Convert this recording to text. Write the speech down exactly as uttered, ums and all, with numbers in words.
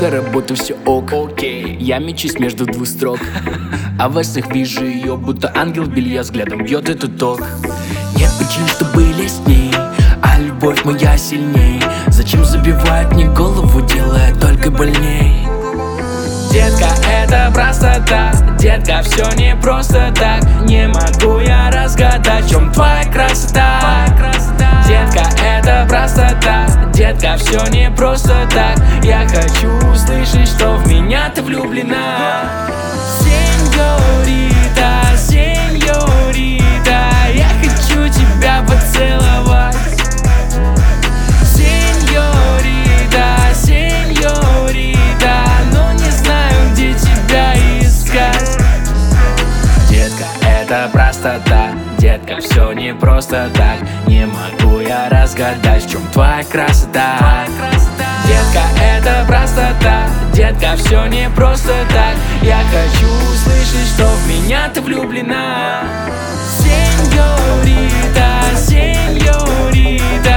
Пока работа все ок, окей. Я мечусь между двух строк, а во снах вижу ее, будто ангел в белье взглядом бьет этот ток. Нет причин, чтобы лезть с ней, а любовь моя сильней. Зачем забивать мне голову, делая только больней? Детка, это простота, детка, все не просто так. Не могу я разгадать, в чем твоя красота. Детка, это простота, детка, все не просто так. Я хочу услышать, что в меня ты влюблена. Сеньорита, сеньорита, я хочу тебя поцеловать. Сеньорита, сеньорита, но не знаю, где тебя искать. Детка, это простота, детка, все не просто так. Не могу я разгадать, в чем твоя красота. Детка, это простота, детка, все не просто так. Я хочу услышать, что в меня ты влюблена. Сеньорита, сеньорита,